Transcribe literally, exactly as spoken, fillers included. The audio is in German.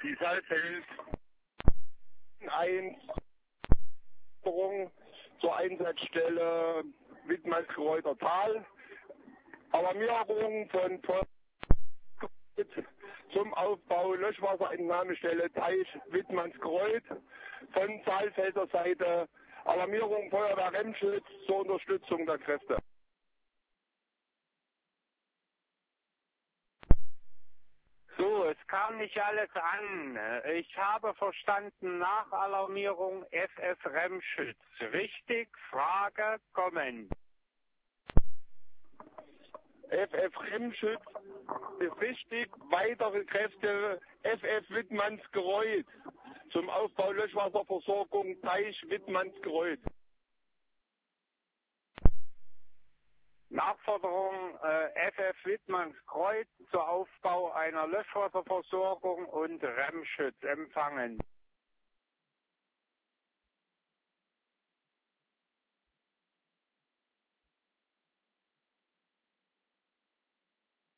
Die Saalfeld eins zur Einsatzstelle Wittmannskreuther Tal. Alarmierung von zum Aufbau Löschwasserentnahmestelle Teich Wittmannskreuz von Saalfelder Seite. Alarmierung Feuerwehr Remschütz zur Unterstützung der Kräfte. So, es kam nicht alles an. Ich habe verstanden, nach Alarmierung F F Remschütz. Richtig? Frage, kommen. F F Remschütz ist richtig. Weitere Kräfte F F Wittmannskreuz zum Aufbau Löschwasserversorgung Teich Wittmannskreuz. Nachforderung äh, F F Wittmannskreuz zur Aufbau einer Löschwasserversorgung und Remschütz empfangen.